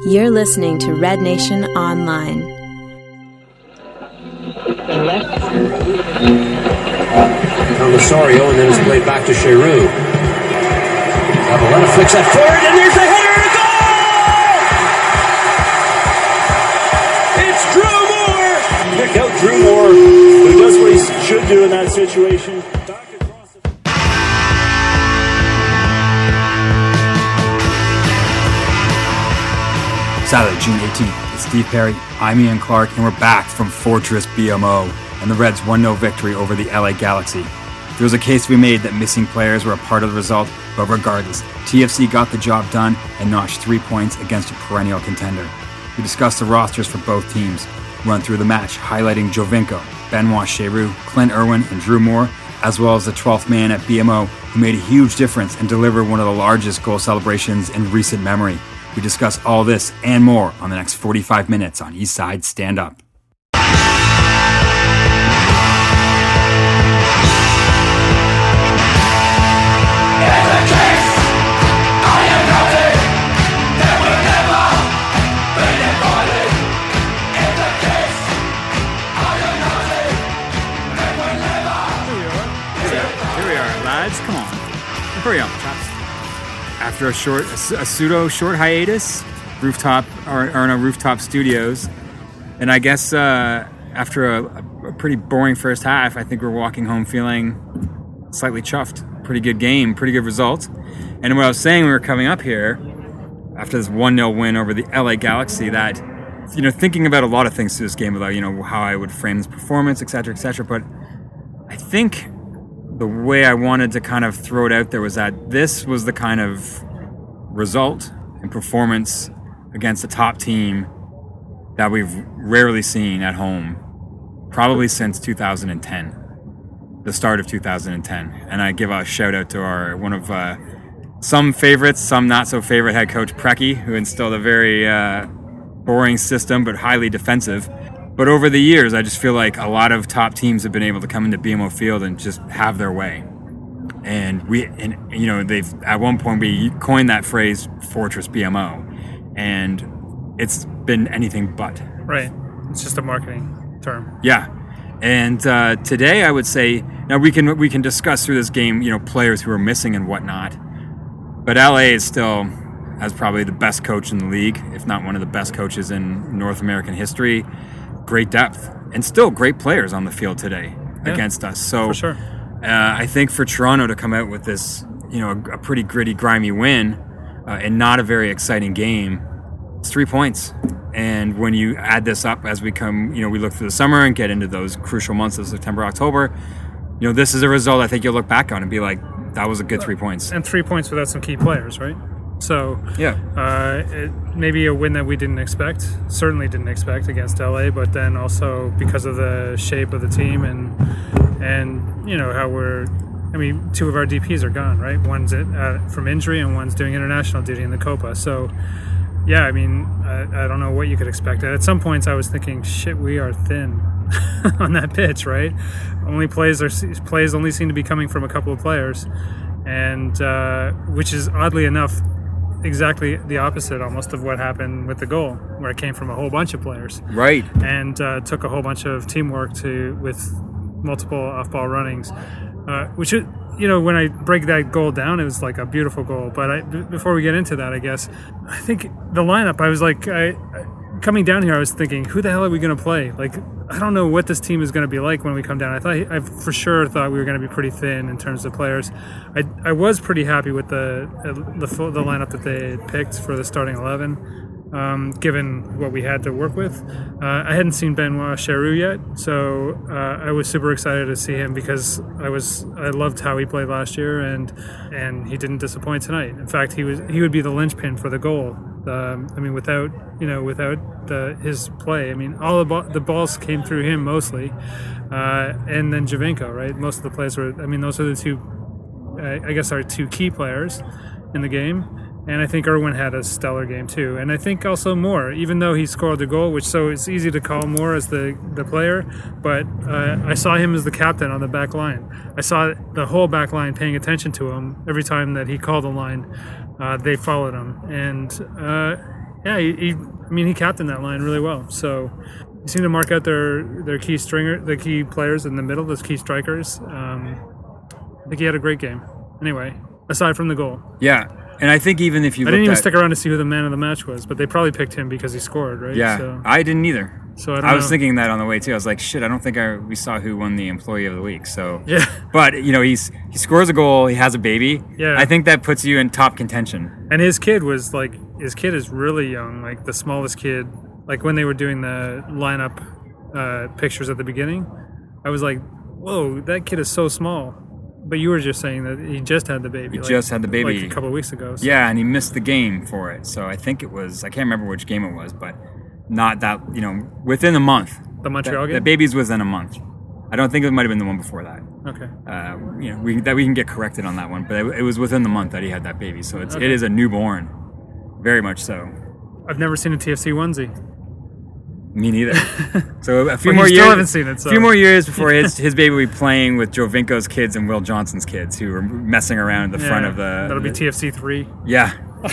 You're listening to Red Nation Online. From Osorio, and then it's played back to Giroux. Zavaleta flicks that forward, and there's the header, and a goal! It's Drew Moore! Pick out Drew Moore, who does what he should do in that situation. Saturday, June 18th, it's Steve Perry, I'm Ian Clark, and we're back from Fortress BMO and the Reds' 1-0 victory over the LA Galaxy. There was a case to be made that missing players were a part of the result, but regardless, TFC got the job done and notched 3 points against a perennial contender. We discussed the rosters for both teams, run through the match, highlighting Giovinco, Benoit Giroux, Clint Irwin, and Drew Moore, as well as the 12th man at BMO, who made a huge difference and delivered one of the largest goal celebrations in recent memory. We discuss all this and more on the next 45 minutes on Eastside Stand Up. Here we are, lads. Come on. Hurry up, chaps. After a pseudo short hiatus, rooftop studios, and I guess after a pretty boring first half, I think we're walking home feeling slightly chuffed. Pretty good game, pretty good result. And what I was saying when we were coming up here after this 1-0 win over the LA Galaxy, that thinking about a lot of things through this game about how I would frame this performance, etc., but I think the way I wanted to kind of throw it out there was that this was the kind of result and performance against a top team that we've rarely seen at home, probably since 2010, the start of 2010. And I give a shout out to one of some favorites, some not so favorite head coach, Preki, who instilled a very boring system but highly defensive. But over the years, I just feel like a lot of top teams have been able to come into BMO Field and just have their way. And they've at one point we coined that phrase "Fortress BMO," and it's been anything but. Right. It's just a marketing term. Yeah. And today, I would say now we can discuss through this game, players who are missing and whatnot. But LA is still has probably the best coach in the league, if not one of the best coaches in North American history. Great depth and still great players on the field today against us. So for sure. I think for Toronto to come out with this, a pretty gritty, grimy win and not a very exciting game, it's 3 points. And when you add this up as we come, we look through the summer and get into those crucial months of September, October, this is a result I think you'll look back on and be like, that was a good 3 points. And 3 points without some key players, right? So yeah, maybe a win that we certainly didn't expect against LA, but then also because of the shape of the team and how two of our DPs are gone, right? One's from injury and one's doing international duty in the Copa. So yeah, I don't know what you could expect. At some points I was thinking, shit, we are thin on that pitch, right? Plays only seem to be coming from a couple of players, and which is oddly enough exactly the opposite almost of what happened with the goal, where it came from a whole bunch of players, right? And took a whole bunch of teamwork with multiple off-ball runnings, which when I break that goal down, it was like a beautiful goal. But before we get into that, I guess I think the lineup, I was like, coming down here, I was thinking, who the hell are we going to play? Like, I don't know what this team is going to be like when we come down. I for sure thought we were going to be pretty thin in terms of players. I was pretty happy with the lineup that they picked for the starting 11, given what we had to work with. I hadn't seen Benoit Giroux yet, so I was super excited to see him because I loved how he played last year, and he didn't disappoint tonight. In fact, he would be the linchpin for the goal. Without his play, all the balls came through him mostly, and then Giovinco, right? Most of the plays were. Those are the two, I guess, our two key players in the game. And I think Irwin had a stellar game too. And I think also Moore, even though he scored the goal, so it's easy to call Moore as the player, but I saw him as the captain on the back line. I saw the whole back line paying attention to him every time that he called a line. They followed him, and Yeah, he captained that line really well. So he seemed to mark out their key players in the middle, those key strikers. I think he had a great game. Anyway, aside from the goal. Yeah, and I think even if you I didn't even stick around to see who the man of the match was, but they probably picked him because he scored, right? Yeah, so, I didn't either. So I was thinking that on the way too. I was like, shit, I don't think we saw who won the Employee of the Week. So yeah, but he scores a goal. He has a baby. Yeah, I think that puts you in top contention. And his kid is really young, like the smallest kid. Like when they were doing the lineup pictures at the beginning, I was like, whoa, that kid is so small. But you were just saying that he just had the baby. Just had the baby like a couple of weeks ago. So. Yeah, and he missed the game for it. So I think it was, I can't remember which game it was, but not that, within a month. The Montreal game? The baby's within a month. I don't think it might have been the one before that. Okay. We can get corrected on that one, but it was within the month that he had that baby. So it is a newborn, very much so. I've never seen a TFC onesie. Me neither. So a few well, more you years. Still haven't seen it. So. A few more years before his baby will be playing with Jovinko's kids and Will Johnson's kids, who are messing around at the front of the. That'll be TFC 3. Yeah.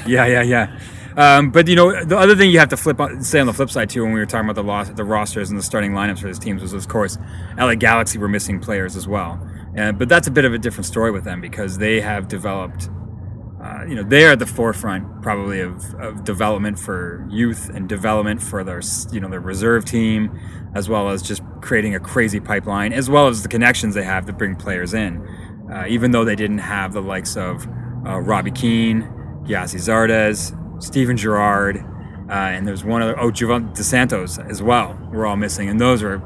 But the other thing you have to say on the flip side too, when we were talking about the rosters and the starting lineups for these teams, was of course LA Galaxy were missing players as well. But that's a bit of a different story with them because they have developed. They are at the forefront probably of development for youth and development for their reserve team, as well as just creating a crazy pipeline, as well as the connections they have to bring players in. Even though they didn't have the likes of Robbie Keane, Gyasi Zardes, Steven Gerrard, and there's one other, Giovanni DeSantos as well. We're all missing, and those are,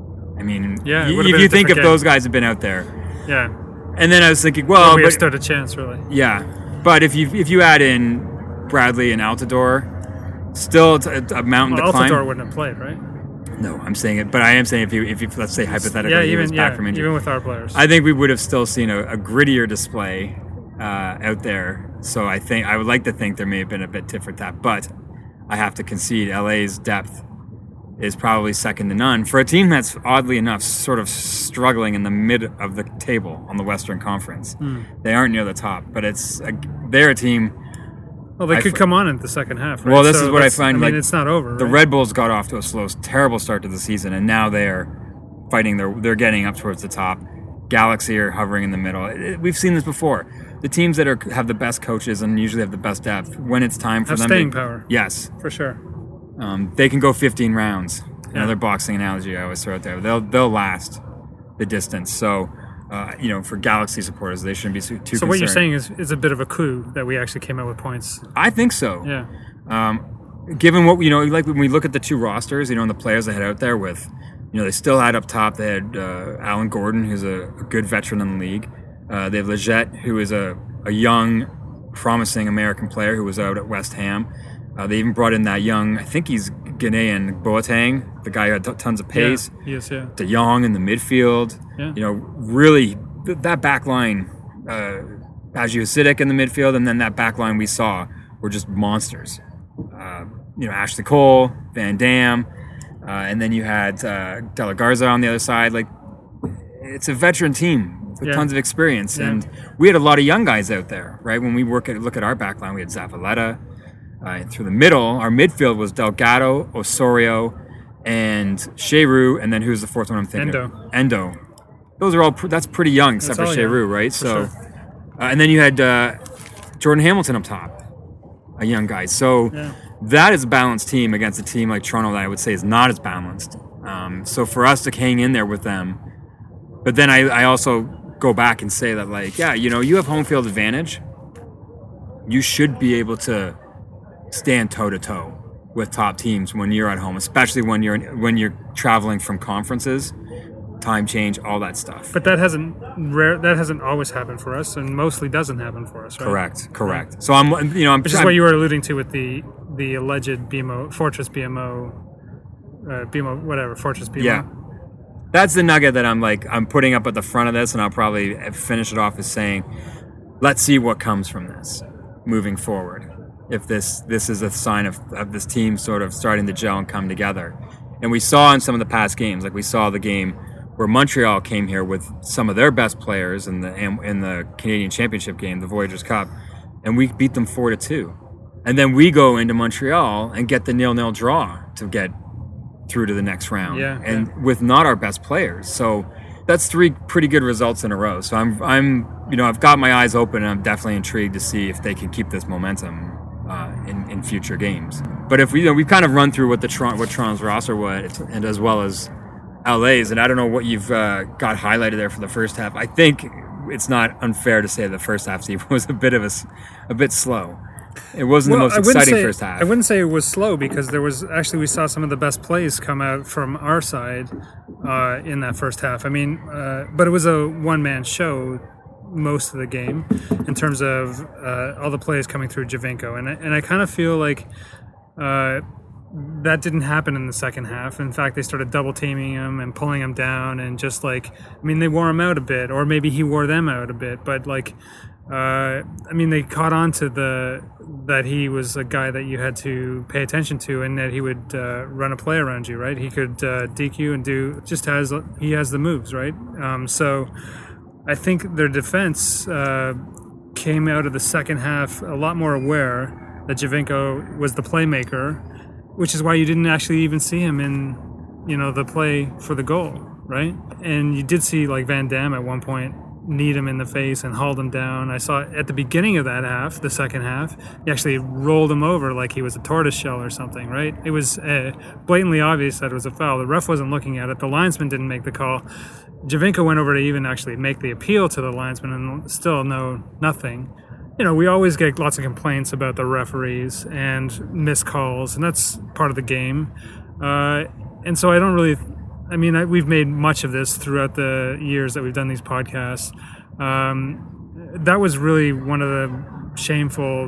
if you think if those guys had been out there, yeah. And then I was thinking, well, we stood a chance, really. Yeah. But if you add in Bradley and Altidore, still it's a mountain to climb. Altidore wouldn't have played, right? No, I'm saying it, but I am saying if you let's say hypothetically he was back from injury, even with our players, I think we would have still seen a grittier display out there. So I would like to think there may have been a bit tit for tat, but I have to concede LA's depth is probably second to none for a team that's oddly enough sort of struggling in the mid of the table on the Western Conference. They aren't near the top, but they're a team. Well, they could come on in the second half. Right? Well, this is what I find. It's not over. The right? Red Bulls got off to a terrible start to the season, and now they're fighting. They're getting up towards the top. Galaxy are hovering in the middle. We've seen this before. The teams that have the best coaches and usually have the best depth, when it's time for them, staying power. Yes, for sure. They can go 15 rounds. Another boxing analogy I always throw out there. They'll last the distance. So, for Galaxy supporters, they shouldn't be too concerned. So what you're saying is a bit of a coup that we actually came out with points. I think so. Yeah. Given what like when we look at the two rosters, and the players they had out there with, they still had up top. They had Alan Gordon, who's a good veteran in the league. They have Leggett, who is a young, promising American player who was out at West Ham. They even brought in that young, I think he's Ghanaian, Boateng, the guy who had tons of pace. Yeah, yes, yeah. De Jong in the midfield. Yeah. Really, that back line, Bajio Sidic in the midfield, and then that back line we saw were just monsters. Ashley Cole, Van Dam, and then you had De La Garza on the other side. Like, it's a veteran team with tons of experience, and we had a lot of young guys out there, right? When we look at our back line, we had Zavaleta. Through the middle, our midfield was Delgado, Osorio, and Sheru, and then who's the fourth one I'm thinking of? Endo. Those are all, that's pretty young, except for Sheru, right? So, sure. And then you had Jordan Hamilton up top, a young guy. So that is a balanced team against a team like Toronto that I would say is not as balanced. So for us to hang in there with them, but then I also go back and say that you have home field advantage. You should be able to stand toe-to-toe with top teams when you're at home, especially when you're traveling from conferences, time change, all that stuff. But that hasn't always happened for us, and mostly doesn't happen for us, right? Correct. Right. So I'm which is what you were alluding to with the alleged Fortress BMO, Fortress BMO. Yeah. That's the nugget that I'm putting up at the front of this, and I'll probably finish it off as saying, let's see what comes from this moving forward. If this is a sign of this team sort of starting to gel and come together. And we saw in some of the past games, like we saw the game where Montreal came here with some of their best players in the Canadian Championship game, the Voyageurs Cup, and we beat them 4-2. And then we go into Montreal and get the 0-0 draw to get through to the next round. Yeah, and with not our best players. So that's 3 pretty good results in a row. So I'm I've got my eyes open, and I'm definitely intrigued to see if they can keep this momentum in future games. But if we've kind of run through what Toronto's roster was, and as well as LA's, and I don't know what you've got highlighted there for the first half. I think it's not unfair to say the first half, Steve, was a bit slow. It wasn't the most exciting first half. I wouldn't say it was slow, because we saw some of the best plays come out from our side in that first half. I mean, but it was a one-man show most of the game in terms of all the plays coming through Giovinco, and I kind of feel like that didn't happen in the second half. In fact, they started double teaming him and pulling him down, and just they wore him out a bit, or maybe he wore them out a bit, but they caught on to that he was a guy that you had to pay attention to, and that he would run a play around you, right? He could DQ and he has the moves, right? So I think their defense came out of the second half a lot more aware that Giovinco was the playmaker, which is why you didn't actually even see him in, the play for the goal, right? And you did see Van Damme at one point kneed him in the face and hauled him down. I saw at the beginning of that half, the second half, he actually rolled him over like he was a tortoise shell or something, right? It was blatantly obvious that it was a foul. The ref wasn't looking at it. The linesman didn't make the call. Giovinco went over to even actually make the appeal to the linesman, and still nothing. We always get lots of complaints about the referees and missed calls, and that's part of the game. And so I don't really... we've made much of this throughout the years that we've done these podcasts. That was really one of the shameful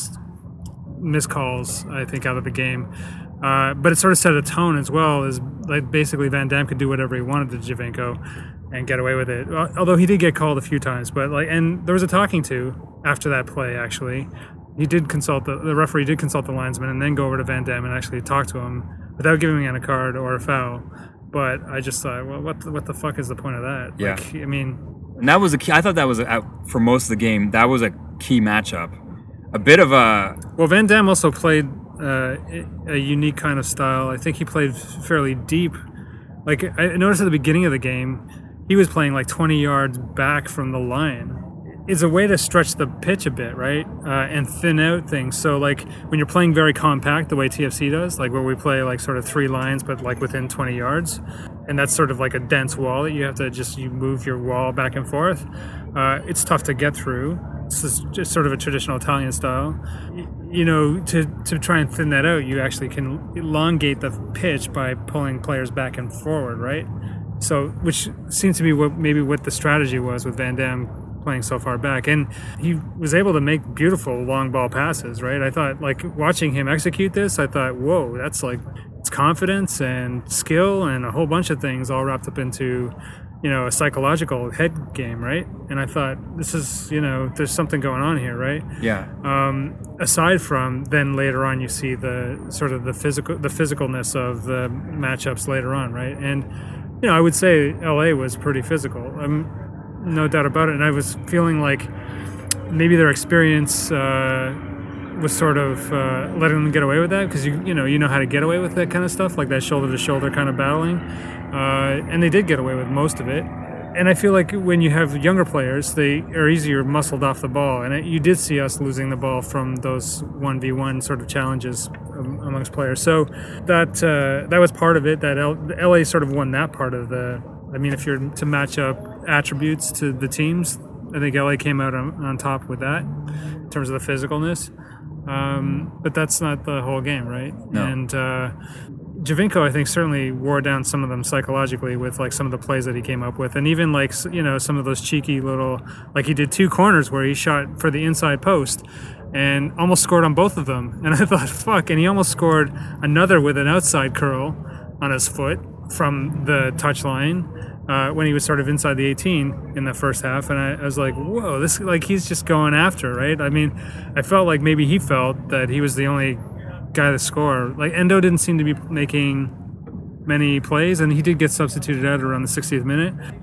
miscalls, I think, out of the game. But it sort of set a tone as well, as basically Van Damme could do whatever he wanted to Giovinco and get away with it. Although he did get called a few times, but and there was a talking to after that play. Actually, he did consult the referee did consult the linesman and then go over to Van Damme and actually talk to him without giving him a card or a foul. But I just thought, well, what the fuck is the point of that? Yeah. And that was a key. I thought that was for most of the game. That was a key matchup. A bit of a... Well, Van Damme also played a unique kind of style. I think he played fairly deep. I noticed at the beginning of the game, he was playing 20 yards back from the line. It's a way to stretch the pitch a bit, right? And thin out things. So when you're playing very compact, the way TFC does, where we play sort of 3 lines, but within 20 yards, and that's sort of a dense wall that you have to you move your wall back and forth. It's tough to get through. It's just sort of a traditional Italian style. To try and thin that out, you actually can elongate the pitch by pulling players back and forward, right? So, which seems to be what the strategy was with Van Damme playing so far back, and he was able to make beautiful long ball passes, right? I thought, watching him execute this, I thought, whoa, that's it's confidence and skill and a whole bunch of things all wrapped up into a psychological head game, right? And I thought, this is there's something going on here, right? Yeah. Aside from then later on, you see the sort of the physicalness of the matchups later on, right? And I would say LA was pretty physical. No doubt about it. And I was feeling maybe their experience was sort of letting them get away with that, because you know how to get away with that kind of stuff, that shoulder-to-shoulder kind of battling. And they did get away with most of it. And I feel when you have younger players, they are easier muscled off the ball. And you did see us losing the ball from those 1v1 sort of challenges amongst players. So that was part of it, that LA sort of won that part of the... if you're to match up attributes to the teams, I think LA came out on top with that in terms of the physicalness. But that's not the whole game, right? No. And Giovinco, I think, certainly wore down some of them psychologically with some of the plays that he came up with, and even some of those cheeky little, he did 2 corners where he shot for the inside post and almost scored on both of them. And I thought, fuck, and he almost scored another with an outside curl on his foot from the touchline when he was sort of inside the 18 in the first half. And I was like, whoa, this he's just going after, right? I felt like maybe he felt that he was the only guy to score. Endo didn't seem to be making many plays, and he did get substituted out around the 60th minute.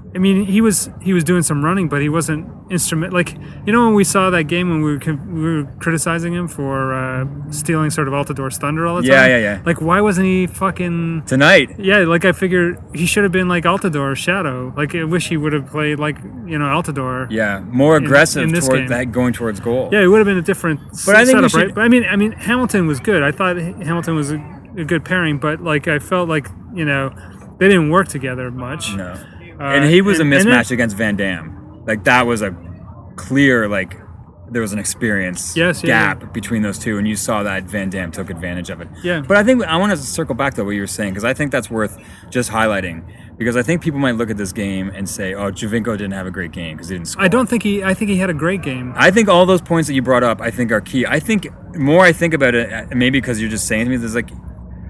I mean, he was doing some running, but he wasn't instrument. Like, you know, when we saw that game when we were criticizing him for stealing sort of Altidor's thunder all the time. Yeah. Like, why wasn't he fucking Tonight. Yeah, like I figured he should have been like Altidor's shadow. Like, I wish he would have played like, you know, Altidor. Yeah, more aggressive in this game. going towards goal. Yeah, it would have been a different I think setup, we should- right? But I mean, Hamilton was good. I thought Hamilton was a good pairing, but like I felt like, you know, they didn't work together much. No. And he was a and then- mismatch against Van Dam. Like, that was a clear, like, there was an experience gap between those two, and you saw that Van Dam took advantage of it. Yeah. But I think I want to circle back to what you were saying, because I think that's worth just highlighting. Because I think people might look at this game and say, oh, Giovinco didn't have a great game because he didn't score. I think he had a great game. I think all those points that you brought up, I think, are key. I think more I think about it, maybe because you're just saying to me, there's like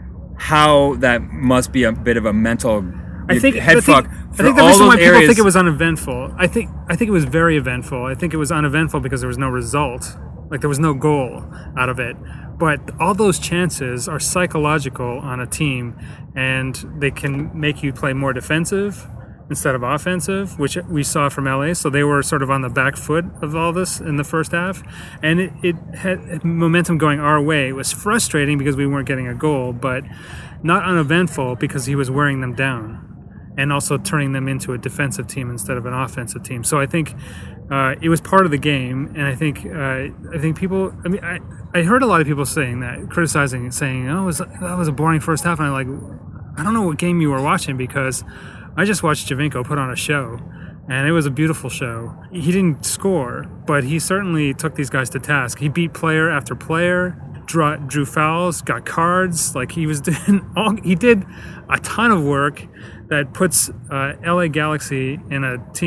how that must be a bit of a mental head fuck. I think the reason why people think it was uneventful. I think it was very eventful. I think it was uneventful because there was no result. Like, there was no goal out of it. But all those chances are psychological on a team, and they can make you play more defensive instead of offensive, which we saw from LA. So they were sort of on the back foot of all this in the first half. And it had momentum going our way. It was frustrating because we weren't getting a goal, but not uneventful because he was wearing them down and also turning them into a defensive team instead of an offensive team. So I think it was part of the game, and I think people. I mean, I heard a lot of people saying that, criticizing, saying, "Oh, that was a boring first half." And I'm like, I don't know what game you were watching, because I just watched Giovinco put on a show, and it was a beautiful show. He didn't score, but he certainly took these guys to task. He beat player after player, drew fouls, got cards. Like, he was doing he did a ton of work that puts LA Galaxy in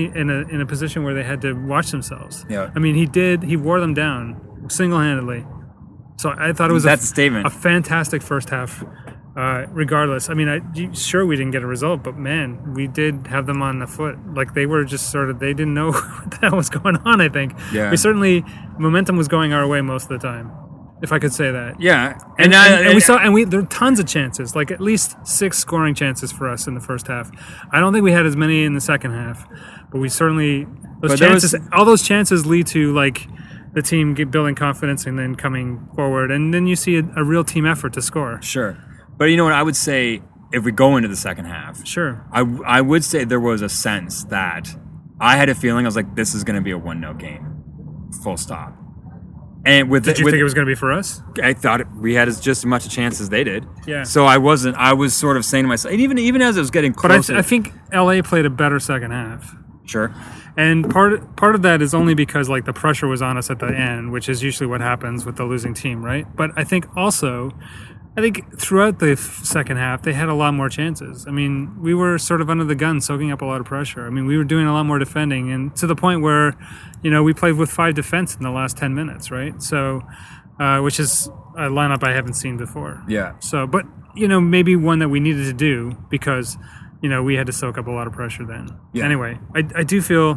a position where they had to watch themselves. Yeah. I mean, he wore them down single-handedly. So I thought it was That's a statement. A fantastic first half. Regardless, I mean, sure we didn't get a result, but man, we did have them on the foot. Like, they were just sort of, they didn't know what the hell was going on. I think. Yeah. We certainly, momentum was going our way most of the time, if I could say that. Yeah. And there were tons of chances, like at least 6 scoring chances for us in the first half. I don't think we had as many in the second half, but we certainly, all those chances lead to, like, the team building confidence and then coming forward, and then you see a real team effort to score. Sure. But you know what, I would say, if we go into the second half, Sure. I would say there was a sense that I had a feeling, I was like, this is going to be a 1-0 game. Full stop. And Did you think it was going to be for us? I thought we had just as much a chance as they did. Yeah. So I was sort of saying to myself, and even as it was getting But closer. I think LA played a better second half. Sure. And part of that is only because, like, the pressure was on us at the end, which is usually what happens with the losing team, right? But I think also, throughout the second half, they had a lot more chances. I mean, we were sort of under the gun, soaking up a lot of pressure. I mean, we were doing a lot more defending, and to the point where, you know, we played with 5 defense in the last 10 minutes, right? So, which is a lineup I haven't seen before. Yeah. So, but, you know, maybe one that we needed to do because, you know, we had to soak up a lot of pressure then. Yeah. Anyway, I do feel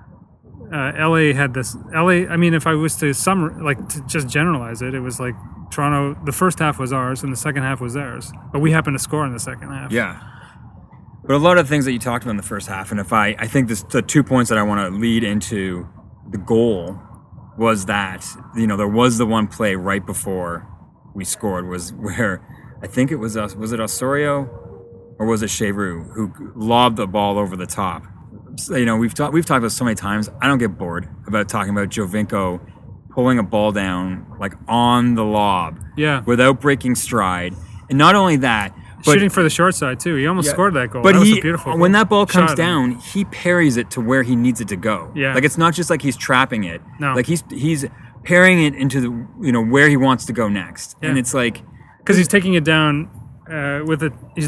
LA had this. I mean, if I was to to just generalize it, it was like Toronto, the first half was ours and the second half was theirs. But we happened to score in the second half. Yeah. But a lot of things that you talked about in the first half, and I think the 2 points that I want to lead into the goal was that, you know, there was the one play right before we scored was where I think it was it Osorio or was it Cheru who lobbed the ball over the top. So, you know, we've talked about this so many times. I don't get bored about talking about Giovinco pulling a ball down like on the lob, without breaking stride, and not only that, but shooting for the short side too. He almost scored that goal. But that was a beautiful when that ball comes shot. down, he parries it to where he needs it to go. Yeah. Like, it's not just like he's trapping it. No. Like he's parrying it into the, you know, where he wants to go next, and it's like because he's taking it down with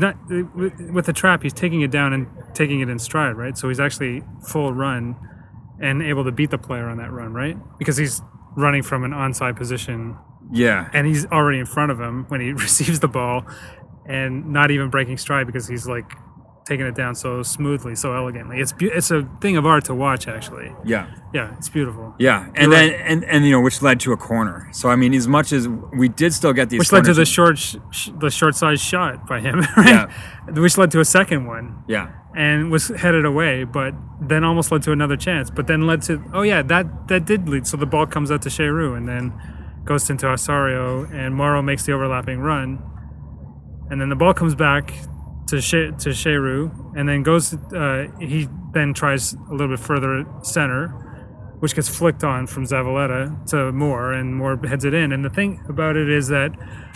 the trap. He's taking it down and taking it in stride, right? So he's actually full run and able to beat the player on that run, right? Because he's running from an onside position. Yeah. And he's already in front of him when he receives the ball and not even breaking stride because he's like taking it down so smoothly, so elegantly. It's a thing of art to watch, actually. Yeah. Yeah, it's beautiful. Yeah, and You're then and you know, which led to a corner. So I mean, as much as we did still get these, Which led to corners- the short side shot by him, right? Which led to a second one. Yeah. And was headed away, but then almost led to another chance. But then led to that did lead. So the ball comes out to Sheru and then goes into Osorio, and Morrow makes the overlapping run, and then the ball comes back to Sheru, and then goes. He then tries a little bit further center, which gets flicked on from Zavaleta to Moore, and Moore heads it in. And the thing about it is that,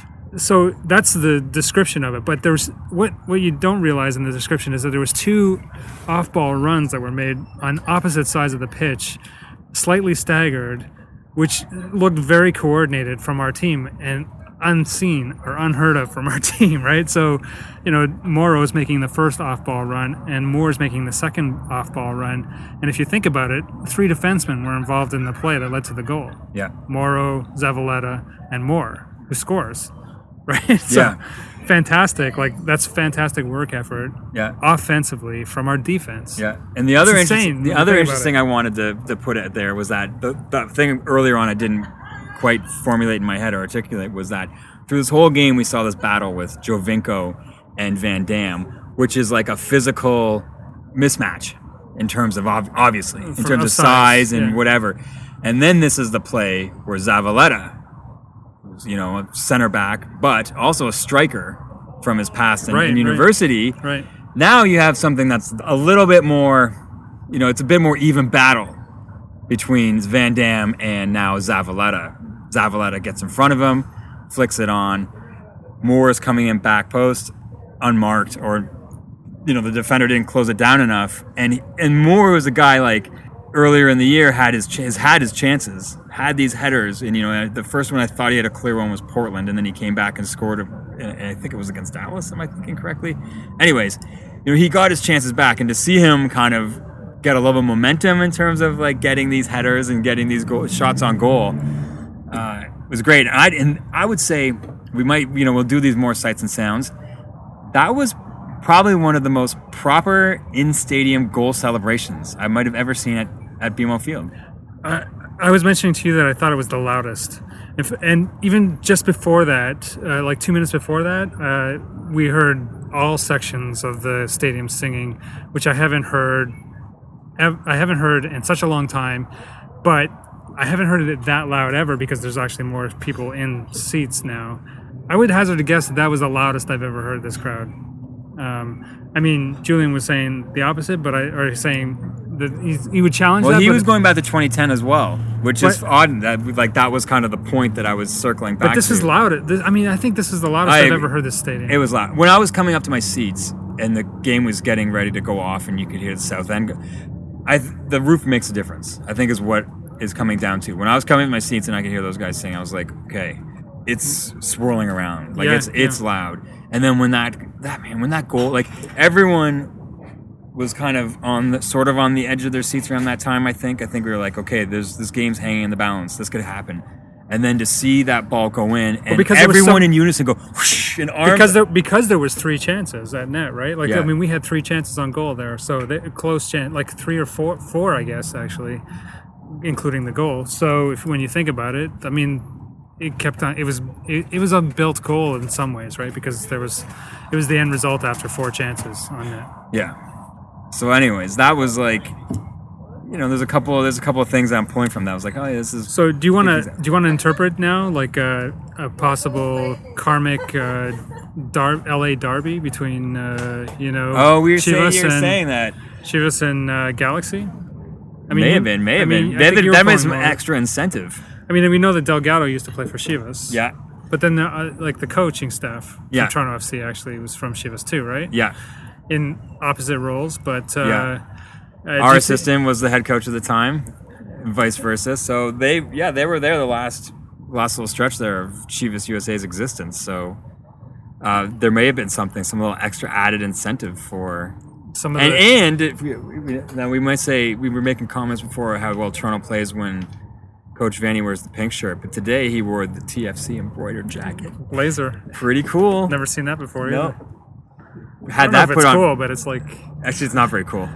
so that's the description of it. But there's what you don't realize in the description is that there was 2 off-ball runs that were made on opposite sides of the pitch, slightly staggered, which looked very coordinated from our team and unseen or unheard of from our team, right? So, you know, Morrow is making the first off-ball run and Moore's making the second off-ball run. And if you think about it, 3 defensemen were involved in the play that led to the goal. Yeah. Morrow, Zavaleta, and Moore, who scores, right? So, Yeah. fantastic. Like, that's fantastic work effort. Yeah. Offensively from our defense. Yeah, and the other It's insane when you think about interesting it. I wanted to put it there was that the thing earlier on I didn't quite formulate in my head or articulate was that through this whole game we saw this battle with Jovinko and Van Dam, which is like a physical mismatch in terms of obviously in terms of size and whatever. And then this is the play where Zavaleta, who's, you know, a center back, but also a striker from his past in university. Right. Now you have something that's a little bit more, you know, it's a bit more even battle between Van Dam and now Zavaleta. Zavaleta gets in front of him, flicks it on. Moore is coming in back post, unmarked, or, you know, the defender didn't close it down enough. And Moore was a guy like earlier in the year had his chances, had these headers. And, you know, the first one I thought he had a clear one was Portland, and then he came back and scored, and I think it was against Dallas, am I thinking correctly? Anyways, you know, he got his chances back, and to see him kind of get a little momentum in terms of like getting these headers and getting these shots on goal was great. And I would say we might, you know, we'll do these more sights and sounds. That was probably one of the most proper in-stadium goal celebrations I might have ever seen at BMO Field. I was mentioning to you that I thought it was the loudest. And even just before that, like 2 minutes before that, we heard all sections of the stadium singing, which I haven't heard in such a long time, but I haven't heard it that loud ever because there's actually more people in seats now. I would hazard a guess that was the loudest I've ever heard this crowd. I mean, Julian was saying the opposite, but saying that he would challenge that. Well, he but was going back to 2010 as well, which is odd. That was kind of the point that I was circling back to. But this is loud. I mean, I think this is the loudest I've ever heard this stadium. It was loud. When I was coming up to my seats and the game was getting ready to go off and you could hear the south end go, the roof makes a difference, I think, is what is coming down to. When I was coming to my seats and I could hear those guys sing, I was like, okay, it's swirling around. Like, it's loud. And then when that goal, like, everyone was kind of on the edge of their seats around that time, I think. I think we were like, okay, this game's hanging in the balance. This could happen. And then to see that ball go in and everyone in unison go whoosh, and arms. Because there was 3 chances at net, right? Like, Yeah. I mean, we had 3 chances on goal there. So close chance, like 3 or 4, I guess, actually, including the goal. So when you think about it, I mean, it kept on. It was a built goal in some ways, right? Because it was the end result after 4 chances on net. Yeah. So, anyways, that was like, you know, there's a couple of things I'm pulling from that. I was like, oh, yeah, this is. So do you want to interpret now like a possible karmic LA derby between you know? Oh, you're Chivas saying that. Chivas and Galaxy. I mean, May have been. I think That made some more. extra incentive. I mean, we know that Delgado used to play for Chivas. Yeah. But then, like the coaching staff from Yeah. Toronto FC actually was from Chivas too, right? Yeah. In opposite roles, but Yeah. Our assistant was the head coach at the time, and vice versa. So they were there the last little stretch there of Chivas USA's existence. So there may have been some little extra added incentive for. some of Now we might say we were making comments before how well Toronto plays when Coach Vanny wears the pink shirt, but today he wore the TFC embroidered jacket. Blazer. Pretty cool. Never seen that before No. either. had I don't know that if put it's on. cool, but it's like Actually, it's not very cool.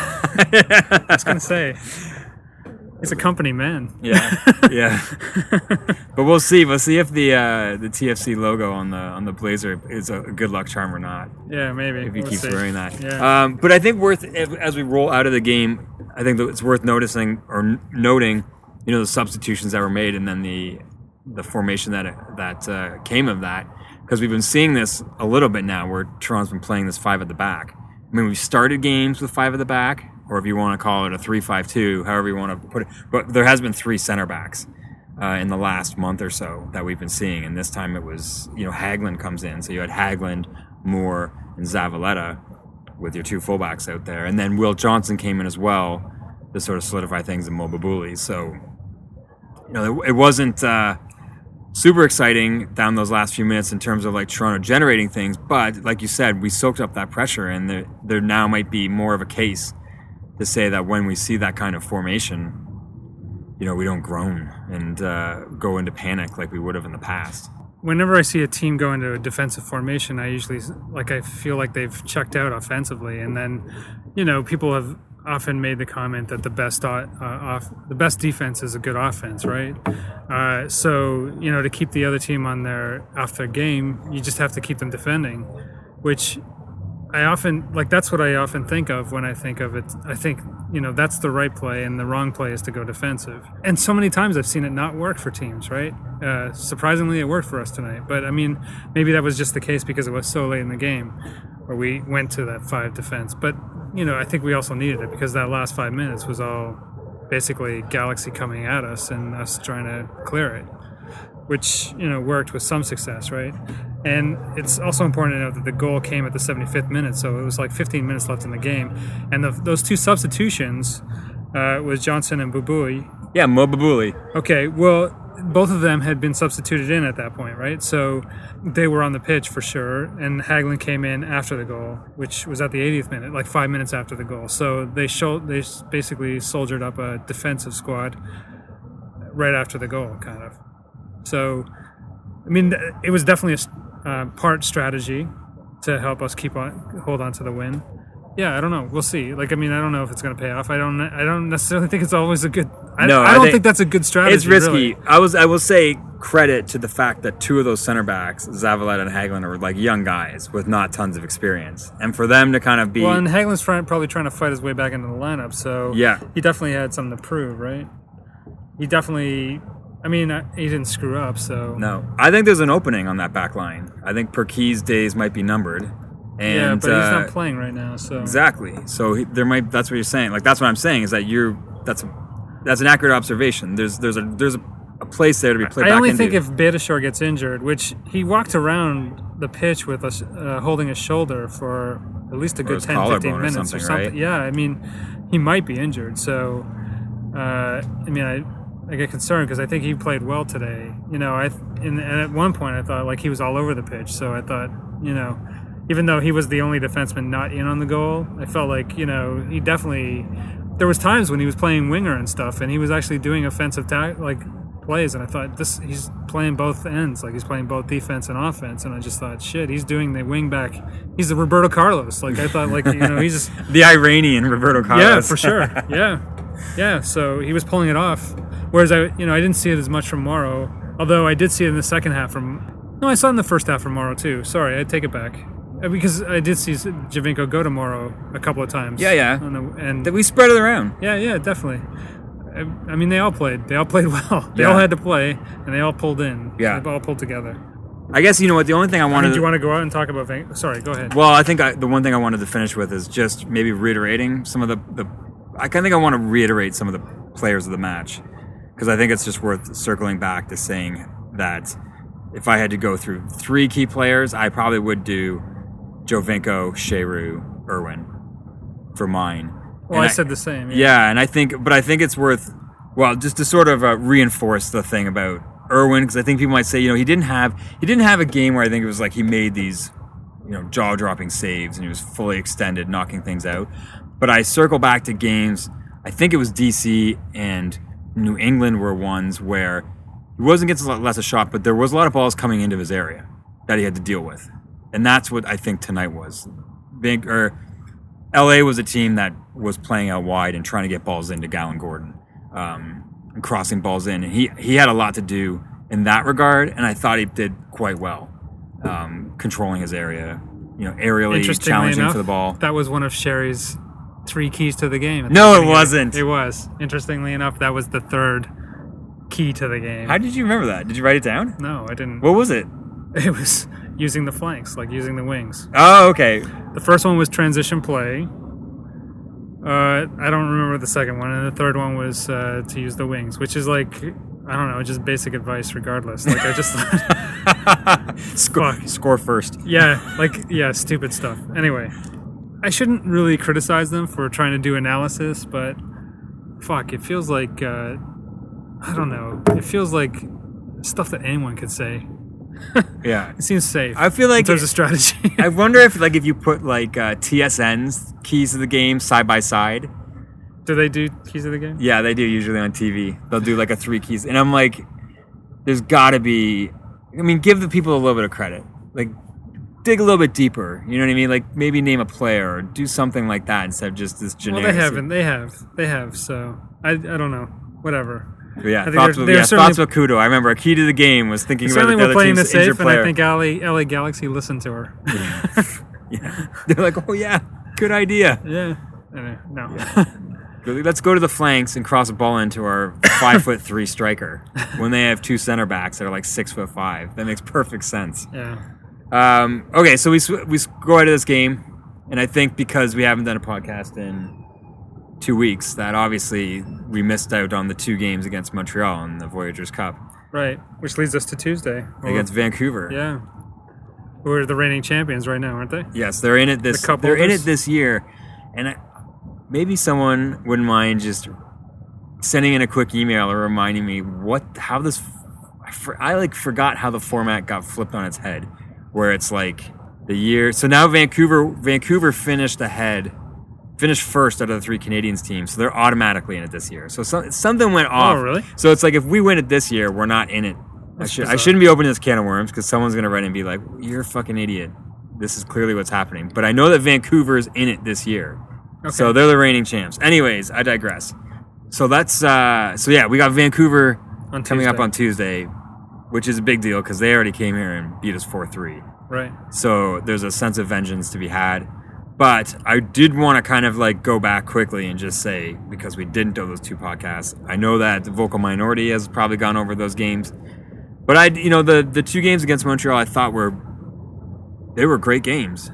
I was gonna say, he's a company man. Yeah. But we'll see. We'll see if the TFC logo on the blazer is a good luck charm or not. Yeah, maybe If he We'll keeps see. wearing that. Yeah. But I think as we roll out of the game, I think that it's worth noticing or noting, the substitutions that were made and then the formation that came of that, because we've been seeing this a little bit now, where Toronto's been playing this 5 at the back. I mean, we've started games with 5 at the back, or if you want to call it a 3-5-2, however you want to put it. But there has been 3 center backs in the last month or so that we've been seeing, and this time it was Hagelin comes in, so you had Hagelin, Moore, and Zavaleta with your 2 fullbacks out there, and then Will Johnson came in as well to sort of solidify things in Mobabuli. So it wasn't super exciting down those last few minutes in terms of like Toronto generating things, but like you said, we soaked up that pressure, and there now might be more of a case to say that when we see that kind of formation, we don't groan and go into panic like we would have in the past. Whenever I see a team go into a defensive formation, I feel like they've checked out offensively, and then people have often made the comment that the best defense is a good offense, right? So to keep the other team on their after game, you just have to keep them defending, which that's what I often think of when I think of it. I think that's the right play, and the wrong play is to go defensive. And so many times I've seen it not work for teams, right? Surprisingly, it worked for us tonight. But I mean, maybe that was just the case because it was so late in the game where we went to that 5 defense. But I think we also needed it because that last 5 minutes was all basically Galaxy coming at us and us trying to clear it, which worked with some success, right? And it's also important to note that the goal came at the 75th minute, so it was like 15 minutes left in the game. And those 2 substitutions was Johnson and Bubui. Yeah, Mobabuli. Okay, well, both of them had been substituted in at that point, right? So they were on the pitch for sure, and Hagelin came in after the goal, which was at the 80th minute, like 5 minutes after the goal. So they basically soldiered up a defensive squad right after the goal, kind of. So, I mean, it was definitely a part strategy to help us hold on to the win. Yeah, I don't know. We'll see. I don't know if it's going to pay off. I don't necessarily think it's always a good. I don't think that's a good strategy. It's risky. Really. I will say credit to the fact that 2 of those center backs, Zavaleta and Hagelin, are like young guys with not tons of experience, and for them to kind of be and Hagelin's probably trying to fight his way back into the lineup. So yeah, he definitely had something to prove, right? He definitely. I mean, he didn't screw up, so... No. I think there's an opening on that back line. I think Perkey's days might be numbered. And, yeah, but he's not playing right now, so... Exactly. So there might... That's what you're saying. Like, that's what I'm saying, is that that's an accurate observation. There's a place there to be played back into. I only think if Beitashour gets injured, which he walked around the pitch with us holding his shoulder for at least a good 10-15 minutes or something. Right? Yeah, I mean, he might be injured, so... I get concerned because I think he played well today. And at one point I thought he was all over the pitch. So I thought, even though he was the only defenseman not in on the goal, I felt like, he definitely. There was times when he was playing winger and stuff, and he was actually doing offensive plays, and I thought he's playing both ends, he's playing both defense and offense, and I just thought, shit, he's doing the wing back. He's the Roberto Carlos. I thought, he's the Iranian Roberto Carlos. Yeah, for sure. Yeah. So he was pulling it off. Whereas I didn't see it as much from Morrow, although I did see it in the second half I saw it in the first half from Morrow too. Sorry, I take it back. Because I did see Giovinco go to Morrow a couple of times. Yeah. And we spread it around. Yeah, definitely. I mean, they all played well. They all had to play, and they all pulled in. Yeah. They all pulled together. I guess, the only thing I wanted... do you want to go out and talk about... Sorry, go ahead. Well, I think the one thing I wanted to finish with is just maybe reiterating some of the I think I want to reiterate some of the players of the match, because I think it's just worth circling back to saying that if I had to go through 3 key players, I probably would do Giovinco, Sheru, Irwin for mine. Well, I said the same. Yeah, and I think it's worth, just to sort of reinforce the thing about Irwin, because I think people might say, he didn't have a game where I think it was like he made these, jaw-dropping saves and he was fully extended, knocking things out. But I circle back to games, I think it was DC and New England were ones where he wasn't getting less a shot, but there was a lot of balls coming into his area that he had to deal with. And that's what I think tonight was. LA was a team that was playing out wide and trying to get balls into Gallon Gordon, and crossing balls in. And he had a lot to do in that regard, and I thought he did quite well, controlling his area, aerially challenging for the ball. That was one of Sherry's 3 keys to the game. No, it wasn't. It was. Interestingly enough, that was the 3rd key to the game. How did you remember that? Did you write it down? No, I didn't. What was it? It was using the flanks, like using the wings. Oh, okay. The first one was transition play. I don't remember the second one, and the third one was to use the wings, which is like, I don't know, just basic advice regardless. Like, I just thought... Score first. Yeah, stupid stuff. Anyway, I shouldn't really criticize them for trying to do analysis, but fuck, it feels like, I don't know, it feels like stuff that anyone could say. Yeah, it seems safe. I feel like in terms of strategy. I wonder if you put like TSN's keys to the game side by side. Do they do keys to the game? Yeah, they do usually on TV. They'll do like a 3 keys, and I'm like, there's got to be. I mean, give the people a little bit of credit. Like, dig a little bit deeper. You know what I mean? Like, maybe name a player or do something like that instead of just this generic. Well, they haven't. They have. So I don't know. Whatever. But yeah, thoughts with Kudo. I remember a key to the game was thinking about the other playing team's the safe, injured player. And I think LA Galaxy listened to her. Yeah. They're like, oh yeah, good idea. Yeah. No. Yeah. Let's go to the flanks and cross a ball into our 5'3" striker when they have 2 center backs that are like 6'5". That makes perfect sense. Yeah. Okay, so we go out of this game, and I think because we haven't done a podcast in 2 weeks, that obviously we missed out on the 2 games against Montreal in the Voyageurs Cup. Right, which leads us to Tuesday. Against Vancouver. Yeah. Who are the reigning champions right now, aren't they? Yes, they're in it this year. And maybe someone wouldn't mind just sending in a quick email or reminding me I forgot how the format got flipped on its head, where it's like the year. So now Vancouver finished first out of the 3 Canadians teams, so they're automatically in it this year. So something went off. Oh, really? So it's like if we win it this year, we're not in it. I shouldn't be opening this can of worms because someone's going to write and be like, you're a fucking idiot. This is clearly what's happening. But I know that Vancouver's in it this year. Okay. So they're the reigning champs. Anyways, I digress. So that's, we got Vancouver coming up on Tuesday, which is a big deal because they already came here and beat us 4-3. Right. So there's a sense of vengeance to be had. But I did want to kind of like go back quickly and just say, because we didn't do those 2 podcasts, I know that the vocal minority has probably gone over those games. But the 2 games against Montreal I thought were great games.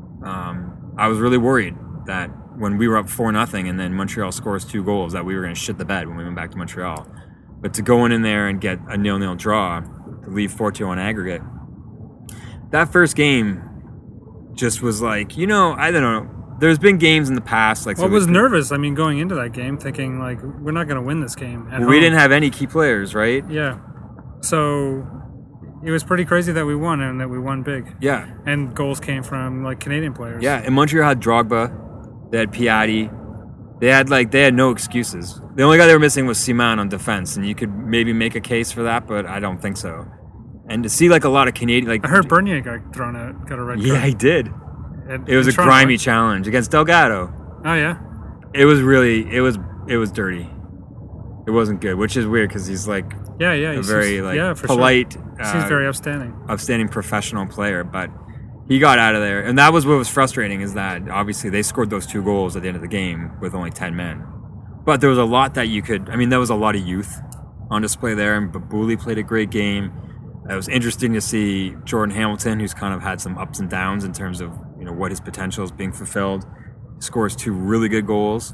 I was really worried that when we were up 4-0 and then Montreal scores 2 goals that we were going to shit the bed when we went back to Montreal. But to go in there and get a 0-0 draw, to leave 4-2 on aggregate, that first game just was like, I don't know. There's been games in the past. Like, I was nervous. I mean, going into that game, thinking like we're not going to win this game. We didn't have any key players, right? Yeah. So it was pretty crazy that we won and that we won big. Yeah. And goals came from like Canadian players. Yeah. And Montreal had Drogba. They had Piatti. They had no excuses. The only guy they were missing was Simon on defense, and you could maybe make a case for that, but I don't think so. And to see like a lot of Canadian, like I heard Bernier got thrown out, got a red card. Yeah, he did. It was a grimy challenge against Delgado. Oh yeah. It was dirty. It wasn't good, which is weird because he's like a very polite, sure. Seems very upstanding professional player. But he got out of there, and that was what was frustrating. Is that obviously they scored those 2 goals at the end of the game with only 10 men, but there was a lot that there was a lot of youth on display there, and Babuli played a great game. It was interesting to see Jordan Hamilton, who's kind of had some ups and downs in terms of what his potential is being fulfilled. He scores 2 really good goals.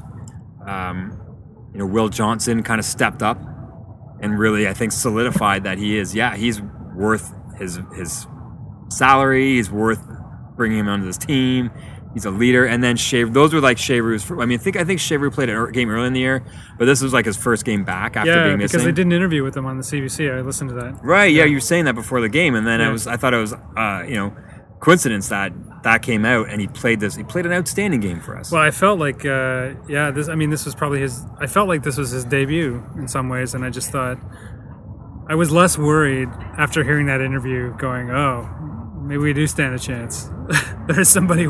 Will Johnson kind of stepped up and really, I think, solidified that he's worth his salary. He's worth bringing him onto this team. He's a leader. And then those were like Cheveru's. I think Cheveru played a game early in the year, but this was like his first game back after being missing. Because they did an interview with him on the CBC. I listened to that. Right, yeah, you were saying that before the game, and then I thought it was, coincidence that came out, and he played an outstanding game for us. Well, I felt like, this was probably I felt like this was his debut in some ways, and I just thought, I was less worried after hearing that interview going, oh, maybe we do stand a chance. There's somebody worth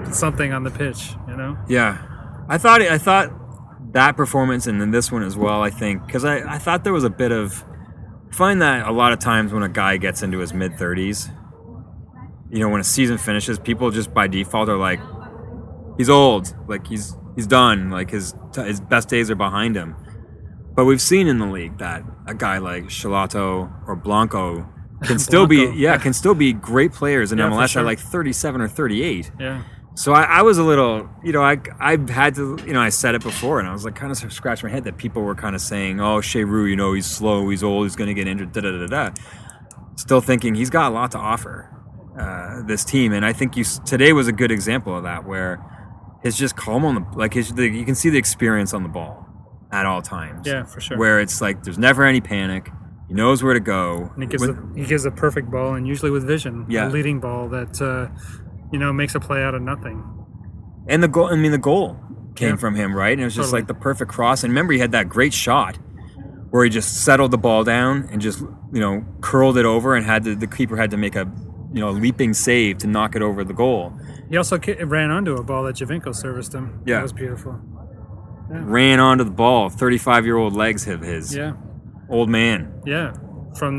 something on the pitch, you know? Yeah, I thought that performance and then this one as well. I think because I thought there was a bit of. I find that a lot of times when a guy gets into his mid-30s, you know, when a season finishes, people just by default are like, he's old, like he's done, like his best days are behind him. But we've seen in the league that a guy like Shalato or Blanco can still be great players in MLS sure. at like 37 or 38. Yeah. So I was a little, you know, I had to, you know, I said it before, and I was like kind of scratching my head that people were kind of saying, oh, Cheyrou, you know, he's slow, he's old, he's going to get injured, da-da-da-da. Still thinking he's got a lot to offer, this team. And I think today was a good example of that, where it's just calm on you can see the experience on the ball at all times. Yeah, for sure. Where it's like there's never any panic. He knows where to go. And he gives a perfect ball, and usually with vision. Yeah. A leading ball that, you know, makes a play out of nothing. And the goal came from him, right? And it was just like the perfect cross. And remember, he had that great shot where he just settled the ball down and just, you know, curled it over, and the keeper had to make a, you know, leaping save to knock it over the goal. He also ran onto a ball that Javinko serviced him. Yeah. That was beautiful. Yeah. Ran onto the ball, 35-year-old legs of his. Yeah. Old man. Yeah. From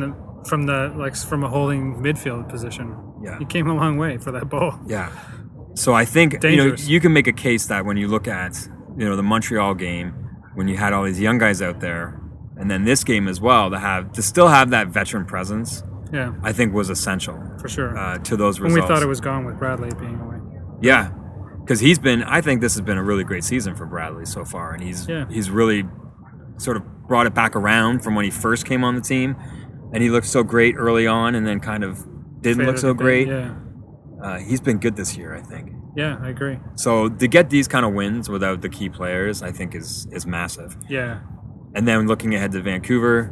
a holding midfield position. Yeah. He came a long way for that ball. Yeah. So I think, Dangerous. you know, you can make a case that when you look at, you know, the Montreal game, when you had all these young guys out there, and then this game as well, to still have that veteran presence, Yeah. I think was essential. For sure. To those When results. we thought it was gone with Bradley being away. Yeah. Because I think this has been a really great season for Bradley so far, and he's really sort of brought it back around from when he first came on the team, and he looked so great early on, and then kind of didn't look so great. Yeah. He's been good this year, I think. Yeah, I agree. So to get these kind of wins without the key players, I think is massive. Yeah. And then looking ahead to Vancouver,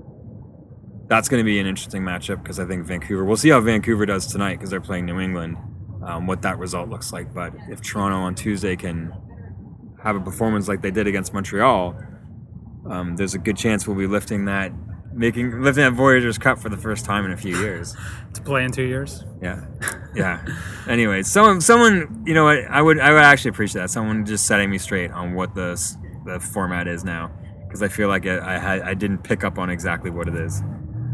that's going to be an interesting matchup, because I think we'll see how Vancouver does tonight, because they're playing New England, what that result looks like. But if Toronto on Tuesday can have a performance like they did against Montreal, there's a good chance we'll be lifting that Voyageurs Cup for the first time in a few years. To play in 2 years. Yeah. Anyway, someone, you know what? I would actually appreciate that. Someone just setting me straight on what the format is now, because I feel like I didn't pick up on exactly what it is.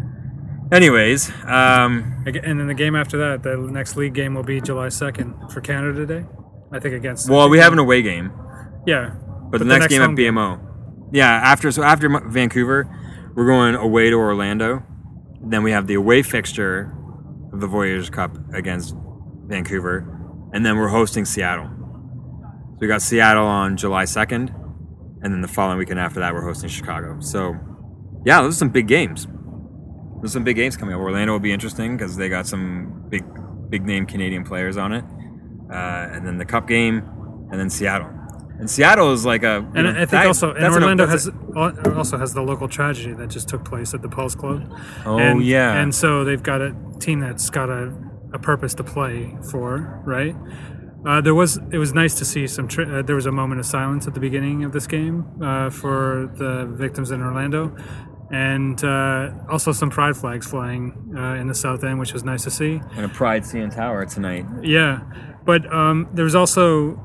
Anyways, And then the game after that, the next league game will be July 2nd for Canada Day. I think against. Well, we have an away game. Yeah. But the next game at BMO. Yeah, after Vancouver, we're going away to Orlando. Then we have the away fixture of the Voyageurs Cup against Vancouver. And then we're hosting Seattle. So we got Seattle on July 2nd. And then the following weekend after that, we're hosting Chicago. So, yeah, those are some big games. There's some big games coming up. Orlando will be interesting because they got some big name Canadian players on it. And then the Cup game, and then Seattle. And Seattle is like a... And I think Orlando also has the local tragedy that just took place at the Pulse Club. Oh, yeah. And so they've got a team that's got a purpose to play for, right? It was nice to see there was a moment of silence at the beginning of this game for the victims in Orlando. And also some pride flags flying in the south end, which was nice to see. And a Pride CN Tower tonight. Yeah, but there was also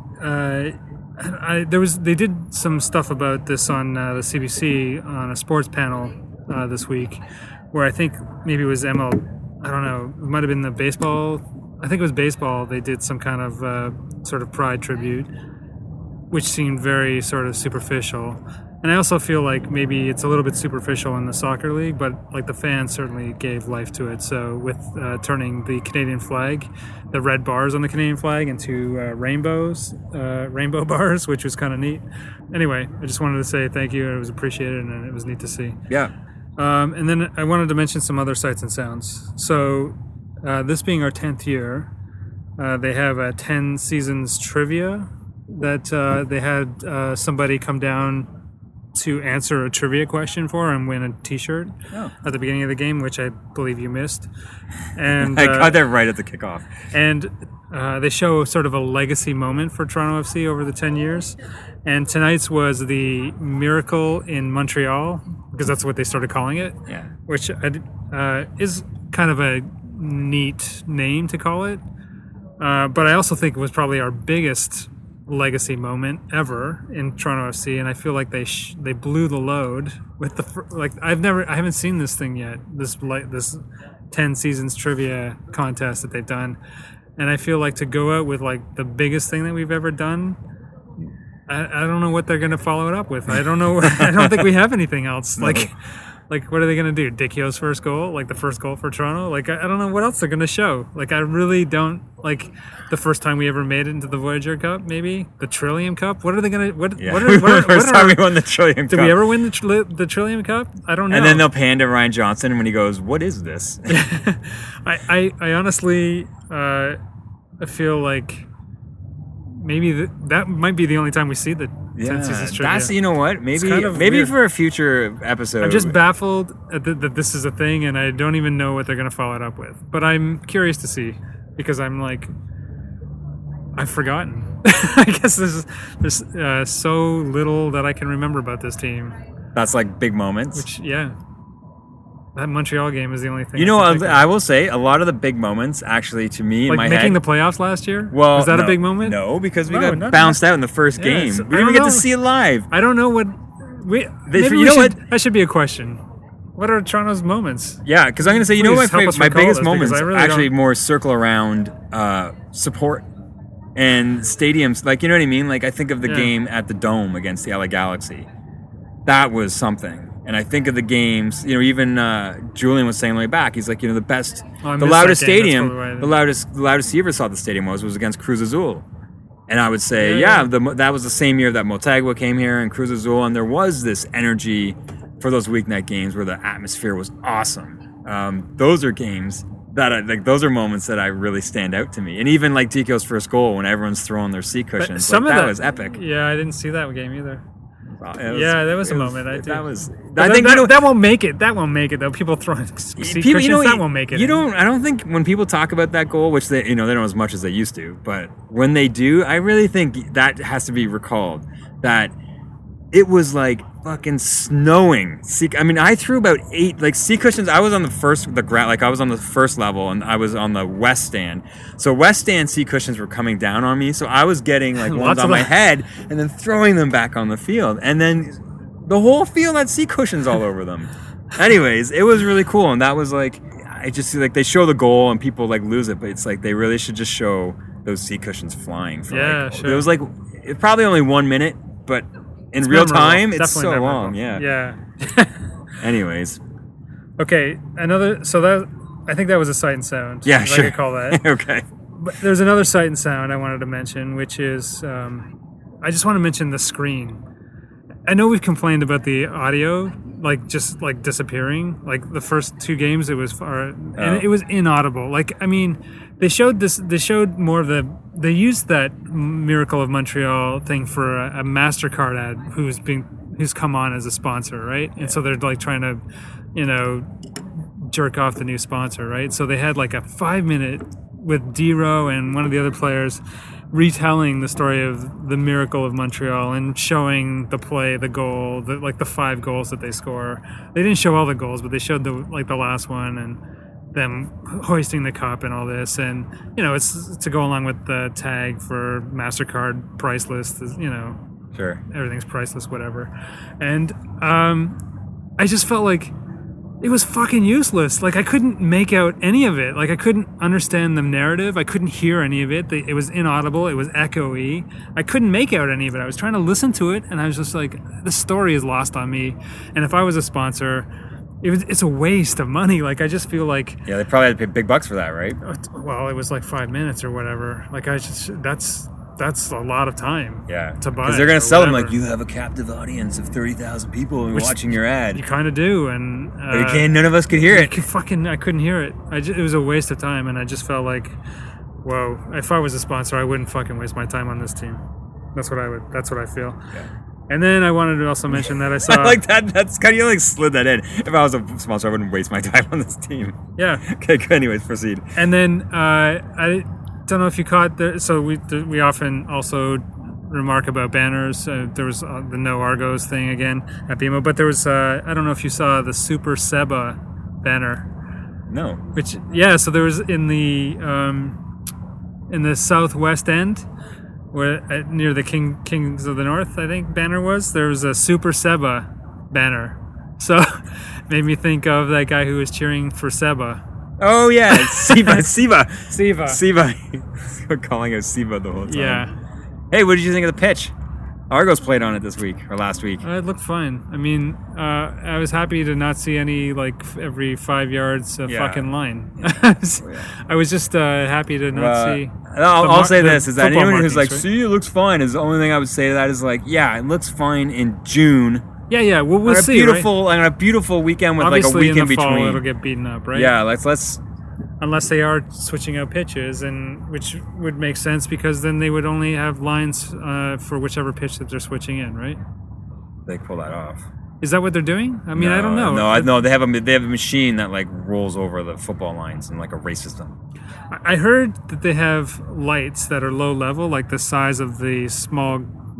they did some stuff about this on the CBC on a sports panel this week, where I think maybe it was ML. I don't know. It might have been the baseball. I think it was baseball. They did some kind of sort of pride tribute, which seemed very sort of superficial. And I also feel like maybe it's a little bit superficial in the soccer league, but like the fans certainly gave life to it. So with turning the Canadian flag, the red bars on the Canadian flag into rainbow bars, which was kind of neat. Anyway, I just wanted to say thank you. It was appreciated and it was neat to see. Yeah. And then I wanted to mention some other sights and sounds. So this being our 10th year, they have a 10 seasons trivia that they had somebody come down to answer a trivia question for and win a T-shirt at the beginning of the game, which I believe you missed. And I got there right at the kickoff. And they show sort of a legacy moment for Toronto FC over the 10 years. And tonight's was the Miracle in Montreal, because that's what they started calling it. Yeah. Which is kind of a neat name to call it. But I also think it was probably our biggest legacy moment ever in Toronto FC, and I feel like they blew the load with I haven't seen this thing yet. This 10 seasons trivia contest that they've done, and I feel like to go out with like the biggest thing that we've ever done. I don't know what they're going to follow it up with. I don't know. I don't think we have anything else. No. Like, what are they going to do? Dicchio's first goal? Like, the first goal for Toronto? Like, I don't know what else they're going to show. Like, I really don't... Like, the first time we ever made it into the Voyager Cup, maybe? The Trillium Cup? What are they going to... What the first time we won the Trillium Cup. Did we ever win the Trillium Cup? I don't know. And then they'll pan to Ryan Johnson when he goes, what is this? I honestly... I feel like... Maybe that might be the only time we see the 10 seasons trivia. That's, you know what? Maybe weird. For a future episode. I'm just baffled that this is a thing, and I don't even know what they're going to follow it up with. But I'm curious to see, because I'm like, I've forgotten. I guess there's so little that I can remember about this team. That's like big moments. Which, yeah. That Montreal game is the only thing. You know, I will say a lot of the big moments, actually, to me, in my head. Like making the playoffs last year? Well, was that a big moment? No, because we got bounced out in the first game. So we didn't even get to see it live. I don't know what... That should be a question. What are Toronto's moments? Yeah, because I'm going to say, you know, my biggest moments really actually more circle around support and stadiums. Like, you know what I mean? Like, I think of the game at the Dome against the LA Galaxy. That was something. And I think of the games, you know, even Julian was saying on the way back, he's like, you know, the loudest stadium, the loudest he ever saw the stadium was against Cruz Azul. And I would say, that was the same year that Motagua came here and Cruz Azul, and there was this energy for those weeknight games where the atmosphere was awesome. Those are games that those are moments that I really stand out to me. And even like Dicchio's first goal when everyone's throwing their seat cushions, that was epic. Yeah, I didn't see that game either. That was a moment. That won't make it. That won't make it though. People throwing seat cushions, that won't make it. I don't think when people talk about that goal, which they don't as much as they used to, but when they do, I really think that has to be recalled. That it was like fucking snowing. I threw about 8 seat cushions. I was on the first I was on the first level and I was on the west stand. So west stand seat cushions were coming down on me. So I was getting ones on my head and then throwing them back on the field. And then the whole field had seat cushions all over them. Anyways, it was really cool. And that was I just they show the goal and people lose it, but it's they really should just show those seat cushions flying for sure. It was it's probably only 1 minute, but in real time, it's so long. Yeah. Anyways. Okay, I think that was a sight and sound. Yeah, sure. I could call that. Okay. But there's another sight and sound I wanted to mention, which is I just want to mention the screen. I know we've complained about the audio, just disappearing. The first 2 games, it was and it was inaudible. They showed more of they used that Miracle of Montreal thing for a MasterCard ad who's come on as a sponsor, right? And so they're trying to, jerk off the new sponsor, right? So they had a 5-minute with D-Row and one of the other players retelling the story of the Miracle of Montreal and showing the play, the goal, the 5 goals that they score. They didn't show all the goals, but they showed the last one and them hoisting the cup and all this, and it's to go along with the tag for MasterCard priceless, sure, everything's priceless, whatever. And I just felt like it was fucking useless. I couldn't make out any of it. I couldn't understand the narrative. I couldn't hear any of it. It was inaudible. It was echoey. I couldn't make out any of it. I was trying to listen to it, and I was just the story is lost on me. And if I was a sponsor, it's a waste of money. I just feel yeah, they probably had to pay big bucks for that, right? Well, it was 5 minutes or whatever. That's a lot of time. Yeah, to buy. Because they're going to sell them you have a captive audience of 30,000 people watching your ad. You kind of do, and but none of us could hear it. I couldn't hear it. It was a waste of time, and I just felt whoa. If I was a sponsor, I wouldn't fucking waste my time on this team. That's what I feel. Yeah. And then I wanted to also mention that I saw... I like that. That's kind of slid that in. If I was a sponsor, I wouldn't waste my time on this team. Yeah. Okay, anyways, proceed. And then I don't know if you caught... So we often also remark about banners. There was the No Argos thing again at BMO. But there was... I don't know if you saw the Super Seba banner. No. So there was in the... in the southwest end, where near the Kings of the North, I think banner was, there was a Super Seba banner. So made me think of that guy who was cheering for Seba. Oh yeah, Siva. Siva. We're calling it Siva the whole time. Yeah. Hey, what did you think of the pitch? Argos played on it this week or last week. It looked fine. I mean, I was happy to not see any every 5 yards fucking line. I was just happy to not see. I'll say this: is that anyone who's like, right? "See, it looks fine," is the only thing I would say to that is like, "Yeah, it looks fine in June." Yeah. Well, we'll see. Beautiful, on a beautiful weekend with Obviously, like a week in fall, between. It'll get beaten up, right? Yeah, let's. Unless they are switching out pitches, and which would make sense because then they would only have lines for whichever pitch that they're switching in, right? They pull that off. Is that what they're doing? I mean, I don't know. No, they have a machine that like rolls over the football lines in like a race system. I heard that they have lights that are low level, like the size of the small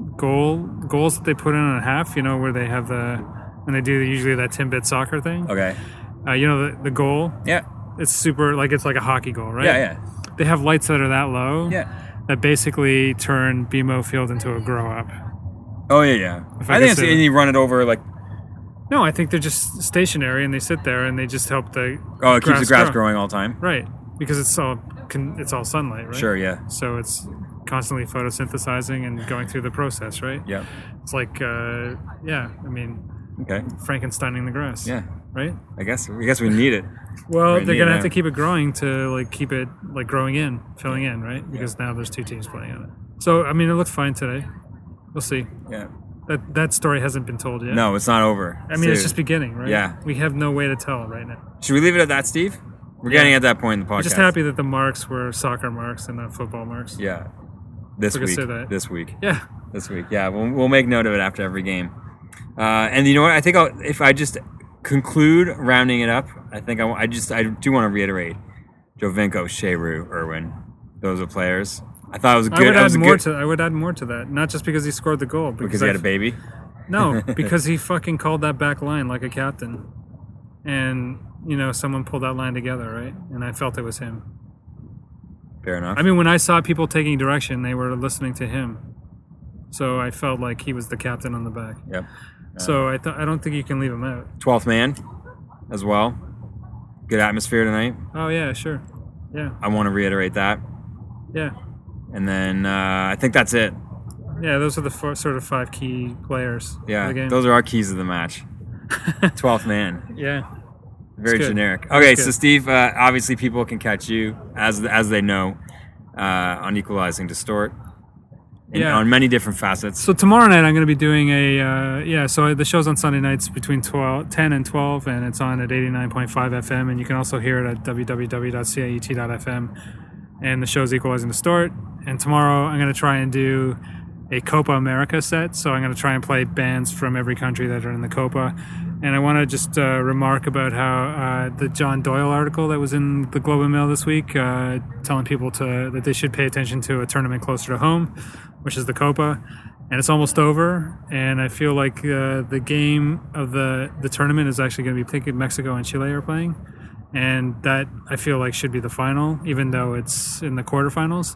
goals that they put in a half. You know, where they have when they do usually that 10-bit soccer thing. Okay. You know the goal. Yeah. It's super it's like a hockey goal, right? Yeah. They have lights that are that low. Yeah. That basically turn BMO Field into a grow up. Oh yeah. I think and you run it over like. No, I think they're just stationary and they sit there and they just help the. Oh, it keeps the grass growing all the time. Right, because it's all sunlight, right? Sure, yeah. So it's constantly photosynthesizing and going through the process, right? Yeah. It's like, I mean. Okay. Frankensteining the grass. Yeah. Right. I guess we need it. Well, they're gonna have to keep it growing to keep it growing in, filling in, right? Because now there's 2 teams playing on it. So I mean, it looked fine today. We'll see. Yeah. That story hasn't been told yet. No, it's not over. I mean, it's just beginning, right? Yeah. We have no way to tell right now. Should we leave it at that, Steve? We're getting at that point in the podcast. I'm just happy that the marks were soccer marks and not football marks. Yeah. This week. This week. Yeah. This week. Yeah. We'll make note of it after every game. And you know what? I think if I just conclude rounding it up, I think I do want to reiterate Jovinko, Sheru, Irwin. Those are players. I thought it was good. I would add more to that. Not just because he scored the goal. Because he had a baby? No, because he fucking called that back line like a captain. And, someone pulled that line together, right? And I felt it was him. Fair enough. I mean, when I saw people taking direction, they were listening to him. So I felt like he was the captain on the back. Yep. So I don't think you can leave him out. 12th man as well. Good atmosphere tonight. Oh, yeah, sure. Yeah. I want to reiterate that. Yeah. And then I think that's it. Yeah, those are the sort of 5 key players. Yeah, of the game. Those are our keys of the match. 12th man. Yeah. Very generic. Okay, so Steve, obviously people can catch you as they know on Equalizing Distort. On many different facets. So tomorrow night I'm going to be doing so the show's on Sunday nights between 10 and 12, and it's on at 89.5 FM, and you can also hear it at www.ciet.fm, and the show's Equalizing Distort. And tomorrow I'm going to try and do a Copa America set, so I'm going to try and play bands from every country that are in the Copa. And I want to just remark about how the John Doyle article that was in the Globe and Mail this week, telling people that they should pay attention to a tournament closer to home, which is the Copa, and it's almost over. And I feel like the game of the tournament is actually going to be thinking Mexico and Chile are playing, and that I feel like should be the final, even though it's in the quarterfinals.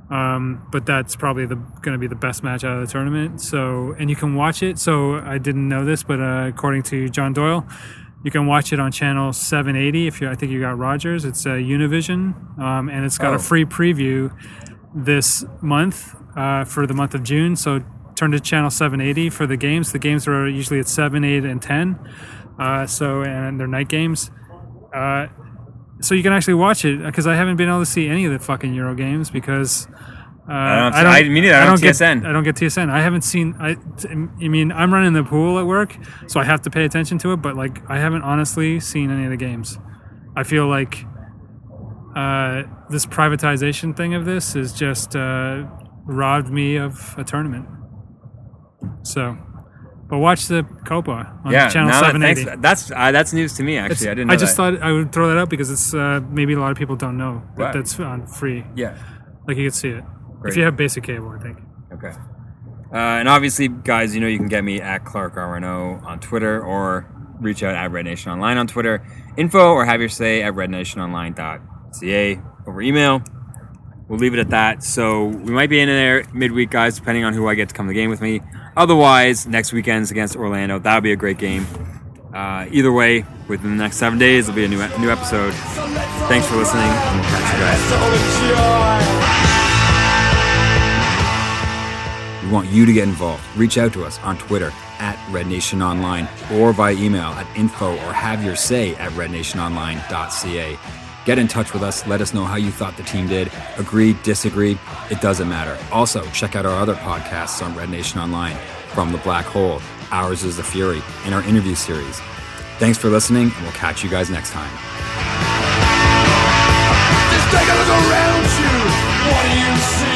But that's probably going to be the best match out of the tournament. So, and you can watch it. So I didn't know this, but according to John Doyle, you can watch it on channel 780. I think you got Rogers. It's Univision, and it's got a free preview this month for the month of June. So turn to channel 780 for the games. The games are usually at 7, 8, and 10. And they're night games. So you can actually watch it, because I haven't been able to see any of the fucking Euro games because I don't get TSN. I haven't seen. I mean, I'm running the pool at work, so I have to pay attention to it. But I haven't honestly seen any of the games. I feel like this privatization thing of this is just robbed me of a tournament. So. But watch the Copa on channel 780. That's news to me, actually. I didn't know I just thought I would throw that out because it's maybe a lot of people don't know that that's on free. Yeah. You can see it. Great. If you have basic cable, I think. Okay. And obviously, guys, you can get me at ClarkRNO on Twitter, or reach out at Red Nation Online on Twitter. Info or have your say at rednationonline.ca over email. We'll leave it at that. So we might be in there midweek, guys, depending on who I get to come to the game with me. Otherwise, next weekend's against Orlando. That'll be a great game. Either way, within the next 7 days, there'll be a new episode. Thanks for listening, and we'll catch you guys. We want you to get involved. Reach out to us on Twitter at Red Nation Online or via email at info or have your say at rednationonline.ca. Get in touch with us. Let us know how you thought the team did. Agreed, disagreed, it doesn't matter. Also, check out our other podcasts on Red Nation Online, From the Black Hole, Ours is the Fury, and our interview series. Thanks for listening, and we'll catch you guys next time. Just take a look around you. What do you see?